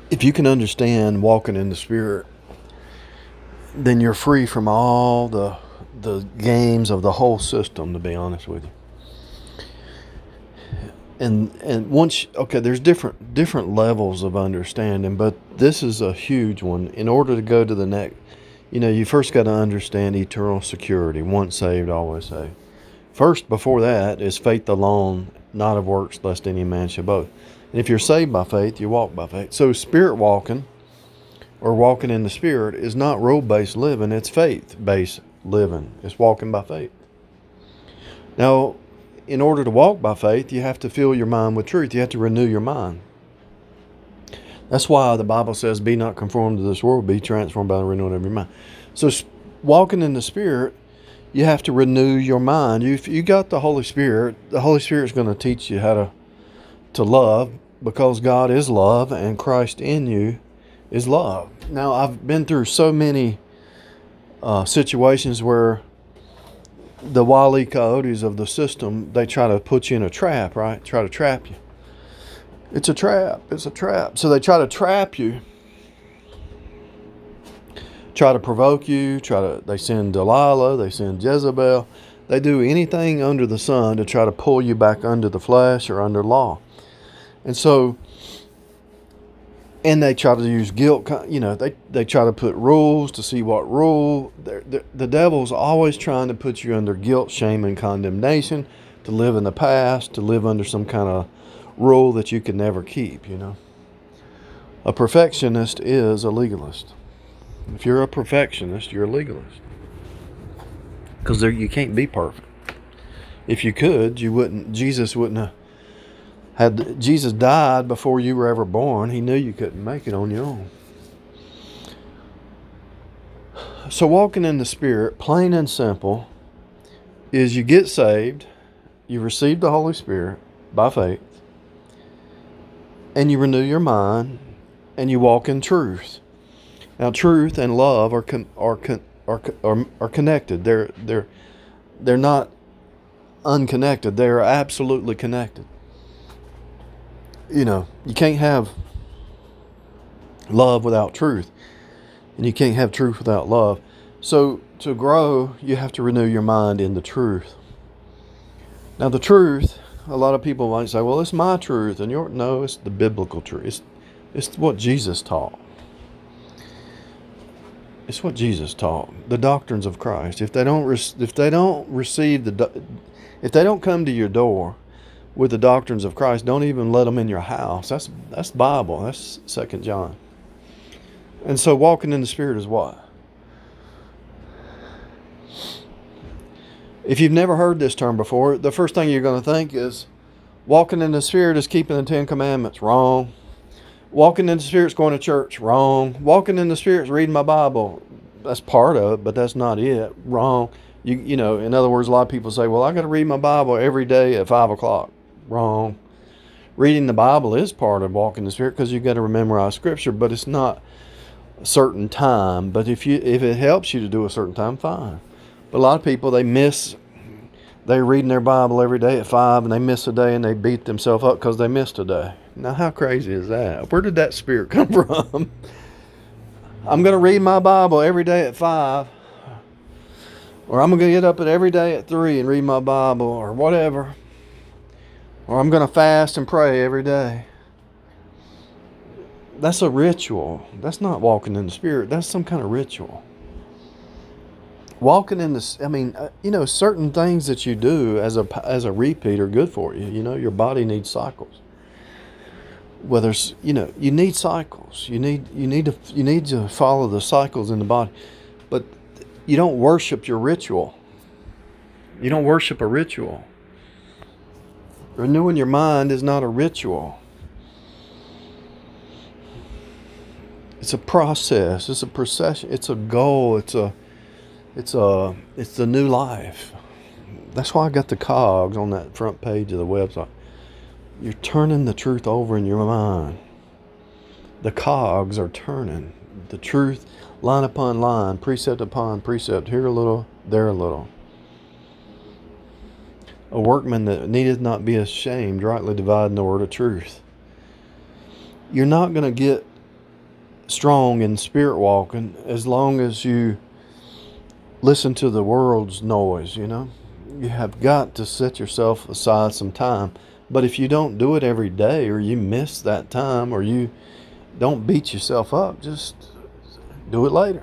If you can understand walking in the Spirit, then you're free from all the games of the whole system, to be honest with you. And once, okay, there's different levels of understanding, but this is a huge one. In order to go to the next, you first got to understand eternal security. Once saved, always saved. First, before that, is faith alone, not of works, lest any man should boast. And if you're saved by faith, you walk by faith. So spirit walking, or walking in the Spirit, is not rule-based living, it's faith-based living. It's walking by faith. Now, in order to walk by faith, you have to fill your mind with truth. You have to renew your mind. That's why the Bible says, be not conformed to this world, be transformed by the renewing of your mind. So walking in the Spirit, you have to renew your mind. You got the Holy Spirit is going to teach you how to love, because God is love and Christ in you is love. Now, I've been through so many situations where the Wile E. Coyotes of the system, they try to put you in a trap, right? Try to trap you. It's a trap. It's a trap. So they try to trap you, try to provoke you, they send Delilah, they send Jezebel. They do anything under the sun to try to pull you back under the flesh or under law. And they try to use guilt, they try to put rules to see what rule. The devil's always trying to put you under guilt, shame, and condemnation, to live in the past, to live under some kind of rule that you can never keep, A perfectionist is a legalist. If you're a perfectionist, you're a legalist. Because you can't be perfect. If you could, Jesus wouldn't have. Had Jesus died before you were ever born, he knew you couldn't make it on your own. So walking in the Spirit, plain and simple, is you get saved, you receive the Holy Spirit by faith, and you renew your mind, and you walk in truth. Now, truth and love are connected. They're not unconnected. They are absolutely connected. You can't have love without truth, and you can't have truth without love. So to grow, you have to renew your mind in the truth. Now, the truth, a lot of people might say, well, it's my truth, and no, it's the biblical truth. It's what Jesus taught. It's what Jesus taught. The doctrines of Christ. If they don't come to your door with the doctrines of Christ, don't even let them in your house. That's Bible. That's 2 John. And so walking in the Spirit is what? If you've never heard this term before, the first thing you're going to think is walking in the Spirit is keeping the 10 Commandments. Wrong. Walking in the Spirit is going to church. Wrong. Walking in the Spirit is reading my Bible. That's part of it, but that's not it. Wrong. In other words, a lot of people say, well, I got to read my Bible every day at 5 o'clock. Wrong. Reading the Bible is part of walking in the Spirit, because you've got to memorize Scripture, but it's not a certain time. But if it helps you to do a certain time, fine. But a lot of people, they're reading their Bible every day at 5, and they miss a day, and they beat themselves up because they missed a day. Now, how crazy is that? Where did that spirit come from? I'm going to read my Bible every day at 5. Or I'm going to get up every day at 3 and read my Bible, or whatever. Or I'm going to fast and pray every day. That's a ritual. That's not walking in the Spirit. That's some kind of ritual. Walking in the, certain things that you do as a repeat are good for you. Your body needs cycles. Whether it's, you need cycles. You need to follow the cycles in the body. But you don't worship your ritual. You don't worship a ritual. Renewing your mind is not a ritual. It's a process. It's a procession. It's a goal. It's the new life. That's why I got the cogs on that front page of the website. You're turning the truth over in your mind. The cogs are turning. The truth, line upon line, precept upon precept, here a little, there a little. A workman that needeth not be ashamed, rightly dividing the word of truth. You're not going to get strong in spirit walking as long as you listen to the world's noise, you know. You have got to set yourself aside some time. But if you don't do it every day, or you miss that time, or you don't beat yourself up, just do it later.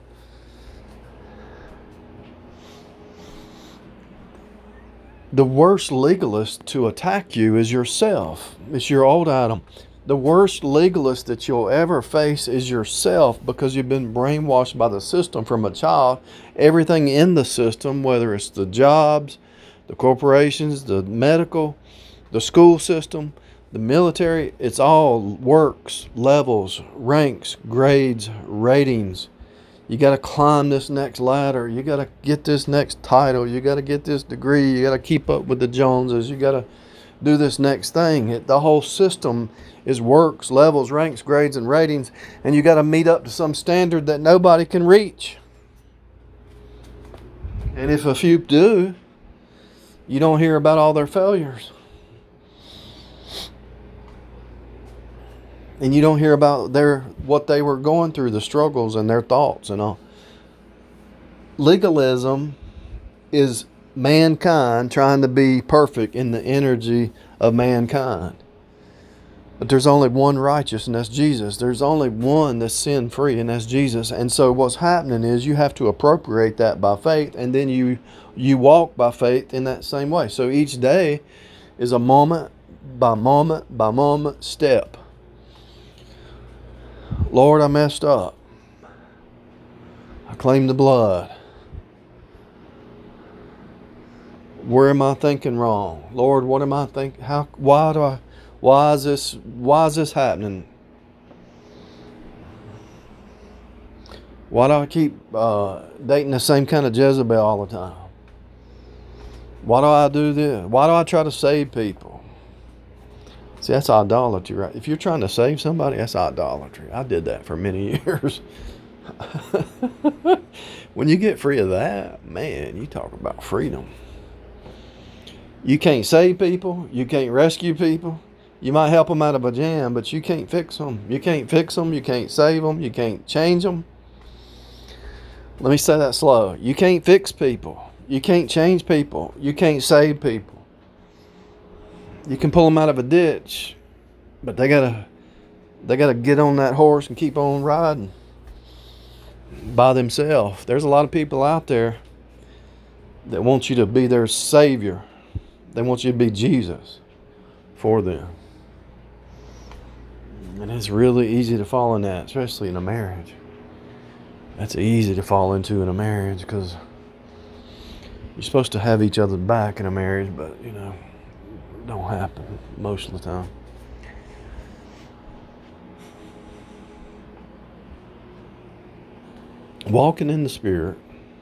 The worst legalist to attack you is yourself. It's your old Adam. The worst legalist that you'll ever face is yourself, because you've been brainwashed by the system from a child. Everything in the system, whether it's the jobs, the corporations, the medical, the school system, the military, it's all works, levels, ranks, grades, ratings. You got to climb this next ladder. You got to get this next title. You got to get this degree. You got to keep up with the Joneses. You got to do this next thing. The whole system is works, levels, ranks, grades, and ratings, and you got to meet up to some standard that nobody can reach. And if a few do, you don't hear about all their failures. And you don't hear about what they were going through, the struggles and their thoughts and all. Legalism is mankind trying to be perfect in the energy of mankind. But there's only one righteous, and that's Jesus. There's only one that's sin-free, and that's Jesus. And so what's happening is you have to appropriate that by faith, and then you walk by faith in that same way. So each day is a moment by moment by moment step. Lord, I messed up. I claim the blood. Where am I thinking wrong? Lord, what am I thinking? Why is this happening? Why do I keep dating the same kind of Jezebel all the time? Why do I do this? Why do I try to save people? See, that's idolatry, right? If you're trying to save somebody, that's idolatry. I did that for many years. When you get free of that, man, you talk about freedom. You can't save people. You can't rescue people. You might help them out of a jam, but you can't fix them. You can't fix them. You can't save them. You can't change them. Let me say that slow. You can't fix people. You can't change people. You can't save people. You can pull them out of a ditch, but they gotta get on that horse and keep on riding by themselves. There's a lot of people out there that want you to be their savior. They want you to be Jesus for them. And it's really easy to fall in that, especially in a marriage. That's easy to fall into in a marriage, because you're supposed to have each other's back in a marriage, but you know, it don't happen most of the time. Walking in the Spirit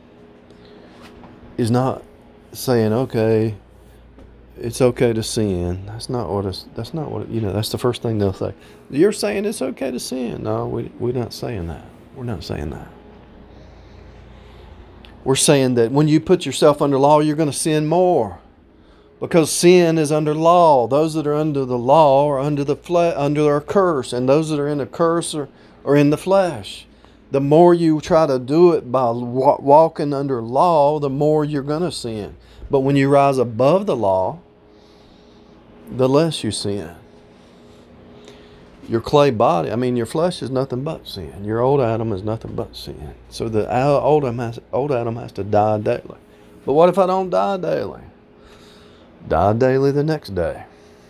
is not saying, okay, it's okay to sin. That's not what that's the first thing they'll say. You're saying it's okay to sin. No, we're not saying that. We're not saying that. We're saying that when you put yourself under law, you're going to sin more. Because sin is under law. Those that are under the law are under a curse. And those that are in a curse are in the flesh. The more you try to do it by walking under law, the more you're going to sin. But when you rise above the law, the less you sin. Your clay body, your flesh is nothing but sin. Your old Adam is nothing but sin. So the old Adam has to die daily. But what if I don't die daily? Die daily the next day.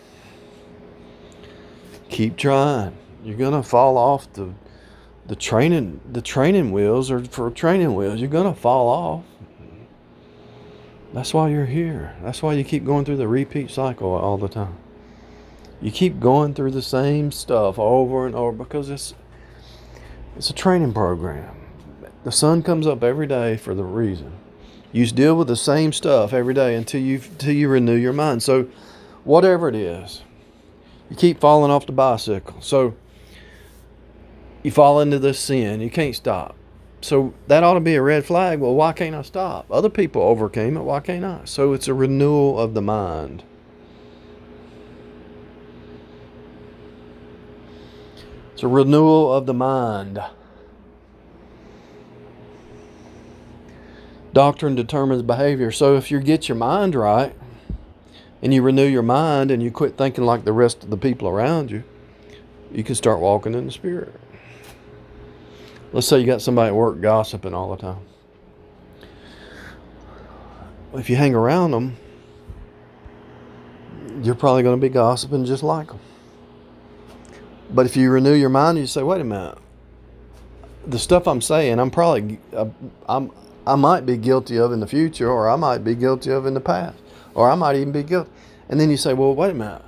Keep trying. You're going to fall off the training wheels are for training wheels. You're going to fall off. That's why you're here. That's why you keep going through the repeat cycle all the time. You keep going through the same stuff over and over because it's a training program. The sun comes up every day for the reason. You deal with the same stuff every day until you renew your mind. So whatever it is, you keep falling off the bicycle. So you fall into this sin. You can't stop. So that ought to be a red flag. Well, why can't I stop? Other people overcame it. Why can't I? So it's a renewal of the mind. It's a renewal of the mind. Doctrine determines behavior. So if you get your mind right and you renew your mind and you quit thinking like the rest of the people around you, you can start walking in the Spirit. Let's say you got somebody at work gossiping all the time. If you hang around them, you're probably going to be gossiping just like them. But if you renew your mind, you say, wait a minute, the stuff I'm saying, I might be guilty of in the future, or I might be guilty of in the past, or I might even be guilty. And then you say, well, wait a minute.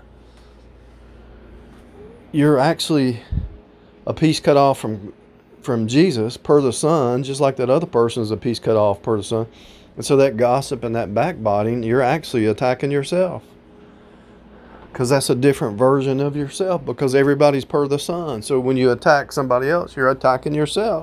You're actually a piece cut off from Jesus per the Son, just like that other person is a piece cut off per the Son. And so that gossip and that backbiting, you're actually attacking yourself. Because that's a different version of yourself, because everybody's per the Son. So when you attack somebody else, you're attacking yourself.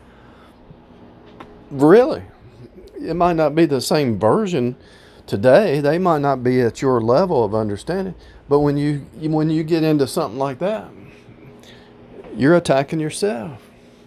Really. It might not be the same version today. They might not be at your level of understanding. But when you get into something like that, you're attacking yourself.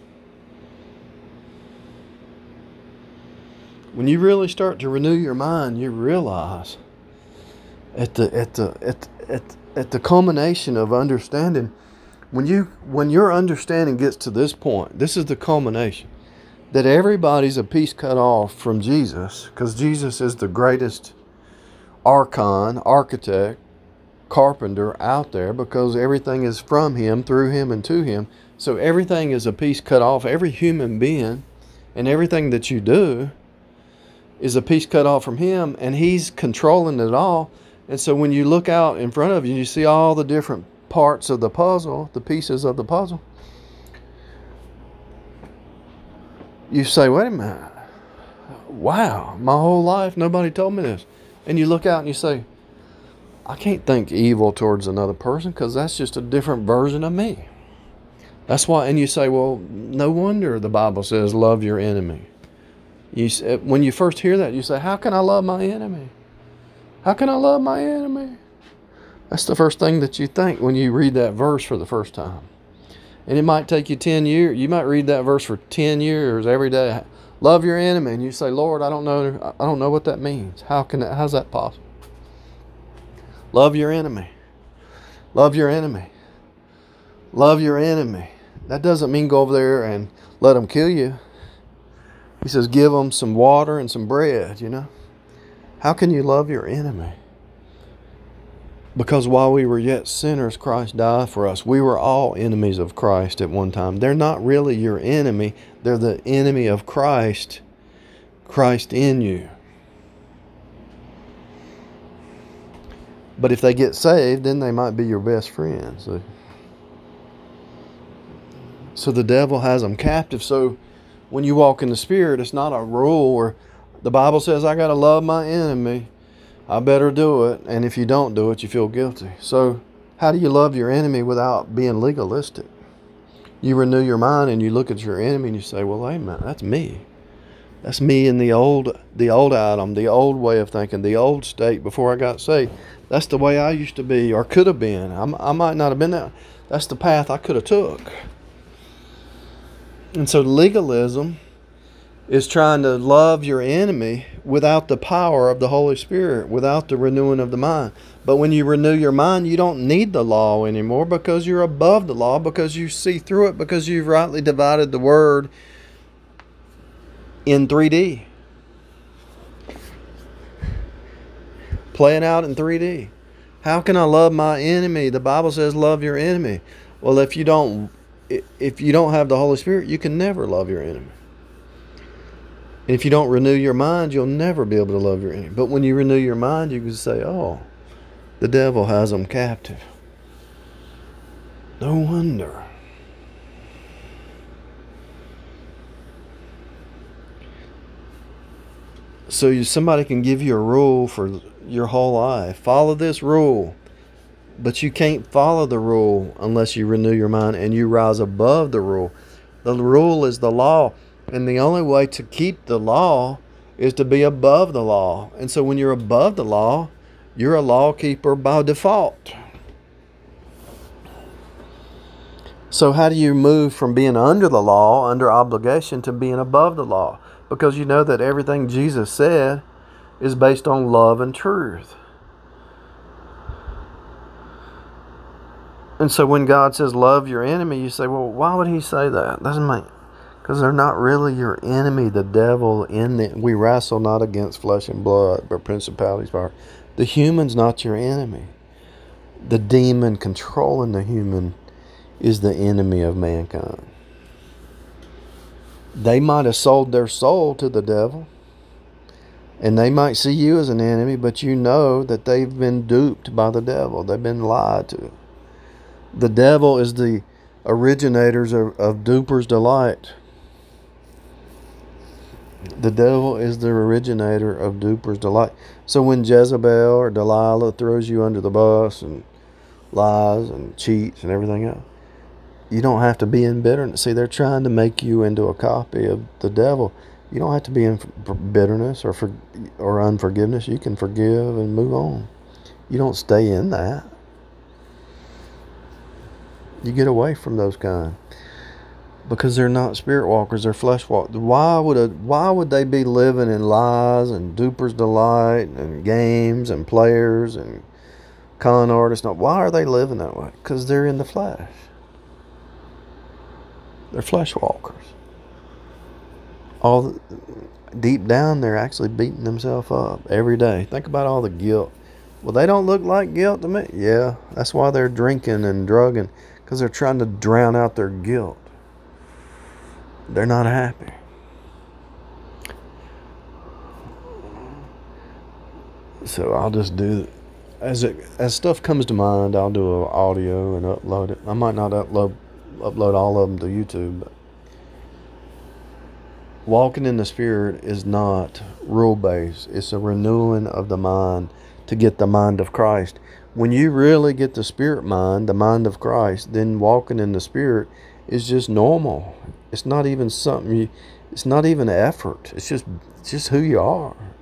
When you really start to renew your mind, you realize at the culmination of understanding, when your understanding gets to this point, this is the culmination, that everybody's a piece cut off from Jesus, because Jesus is the greatest architect, carpenter out there, because everything is from Him, through Him, and to Him. So everything is a piece cut off. Every human being and everything that you do is a piece cut off from Him, and He's controlling it all. And so when you look out in front of you, you see all the different parts of the puzzle, the pieces of the puzzle. You say, wait a minute. Wow, my whole life nobody told me this. And you look out and you say, I can't think evil towards another person, because that's just a different version of me. That's why, and you say, well, no wonder the Bible says love your enemy. When you first hear that, you say, how can I love my enemy? How can I love my enemy? That's the first thing that you think when you read that verse for the first time. And it might take you 10 years. You might read that verse for 10 years every day. Love your enemy. And you say, Lord, I don't know what that means. How's that possible? Love your enemy. Love your enemy. Love your enemy. That doesn't mean go over there and let them kill you. He says, give them some water and some bread, How can you love your enemy? Because while we were yet sinners, Christ died for us. We were all enemies of Christ at one time. They're not really your enemy. They're the enemy of Christ. Christ in you. But if they get saved, then they might be your best friends. So the devil has them captive. So when you walk in the Spirit, it's not a rule where the Bible says, I got to love my enemy. I better do it. And if you don't do it, you feel guilty. So how do you love your enemy without being legalistic? You renew your mind and you look at your enemy and you say, well, hey, man, that's me. That's me in the old Adam, the old way of thinking, the old state before I got saved. That's the way I used to be or could have been. I might not have been that. That's the path I could have took. And so legalism is trying to love your enemy without the power of the Holy Spirit, without the renewing of the mind. But when you renew your mind, you don't need the law anymore, because you're above the law, because you see through it, because you've rightly divided the word in 3D. Playing out in 3D. How can I love my enemy? The Bible says love your enemy. Well, if you don't have the Holy Spirit, you can never love your enemy. And if you don't renew your mind, you'll never be able to love your enemy. But when you renew your mind, you can say, oh, the devil has them captive. No wonder. So somebody can give you a rule for your whole life. Follow this rule. But you can't follow the rule unless you renew your mind and you rise above the rule. The rule is the law. And the only way to keep the law is to be above the law. And so when you're above the law, you're a law keeper by default. So how do you move from being under the law, under obligation, to being above the law? Because you know that everything Jesus said is based on love and truth. And so when God says love your enemy, you say, well, why would he say that? Doesn't make, because they're not really your enemy. The devil we wrestle not against flesh and blood, but principalities, power. The human's not your enemy. The demon controlling the human is the enemy of mankind. They might have sold their soul to the devil, and they might see you as an enemy, but you know that they've been duped by the devil. They've been lied to. The devil is the originators of duper's delight. The devil is the originator of duper's delight. So when Jezebel or Delilah throws you under the bus and lies and cheats and everything else, you don't have to be in bitterness. See, they're trying to make you into a copy of the devil. You don't have to be in bitterness or unforgiveness. You can forgive and move on. You don't stay in that. You get away from those kind, because they're not spirit walkers. They're flesh walkers. Why would they be living in lies and duper's delight and games and players and con artists? No, why are they living that way? Because they're in the flesh. They're flesh walkers. Deep down, they're actually beating themselves up every day. Think about all the guilt. Well, they don't look like guilt to me. Yeah, that's why they're drinking and drugging, because they're trying to drown out their guilt. They're not happy. So I'll just do, as stuff comes to mind, I'll do an audio and upload it. I might not upload all of them to YouTube, but walking in the Spirit is not rule-based. It's a renewing of the mind to get the mind of Christ. When you really get the Spirit mind, the mind of Christ, then walking in the Spirit is just normal. It's not even something it's not even effort. It's just who you are.